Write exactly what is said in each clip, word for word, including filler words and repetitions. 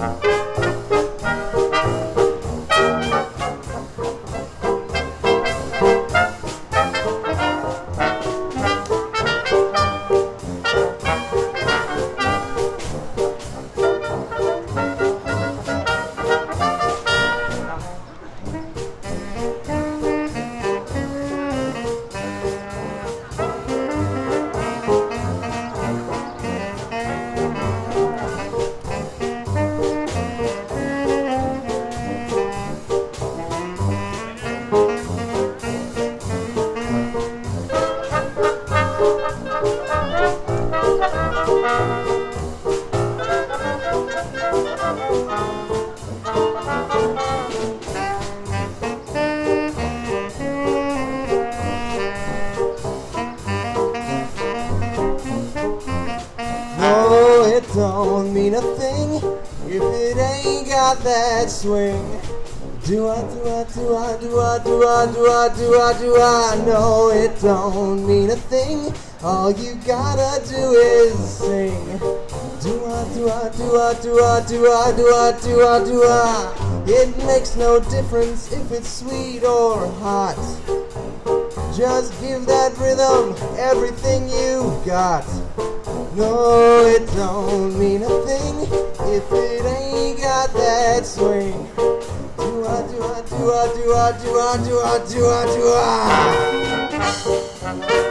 No, it don't mean a thing if it ain't got that swing. Do I, do I, do I, do I, do I, do I, do I, do I? No, it don't mean a thing. All you gotta do is sing. Do I, do I, do I, do I, do I, do I, do I, do I? It makes no difference if it's sweet or hot. Just give that rhythm everything you got. No, it don't mean a thing if it ain't got that swing. Do I, do I, do I, do I, do I, do I, do I, do I?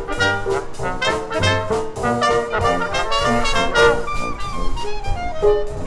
Thank you.